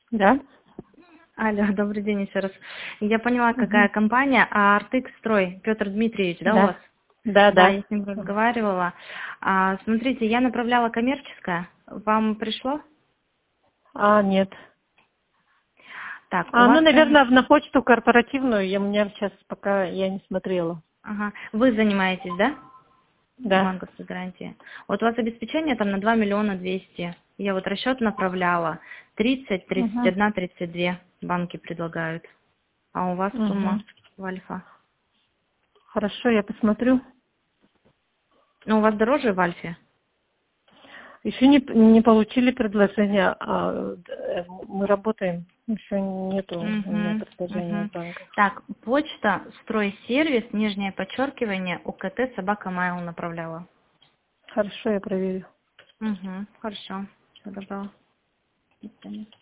Да? Алло, добрый день еще раз. Я поняла, какая Мгм. компания, Артык Строй, Петр Дмитриевич, да, у вас? Да. Да, Да, я да. с ним разговаривала. Смотрите, я направляла коммерческое. Вам пришло? Нет. Так, у вас там... Наверное, на почту корпоративную у меня сейчас пока я не смотрела. Ага. Вы занимаетесь, да? Да. Банковской гарантии. Вот у вас обеспечение там на 2 миллиона 200. Я вот расчет направляла. 30, Угу. 31, 32 банки предлагают. А у вас Угу. сумма в Альфа? Хорошо, я посмотрю. Ну, у вас дороже в Альфе? Еще не получили предложение, мы работаем. Еще нету у меня Угу, предложения угу. от банков. Так, почта, стройсервис, нижнее подчеркивание, УКТ, собака Майл направляла. Хорошо, я проверю. Угу, хорошо. Всего доброго. До свидания.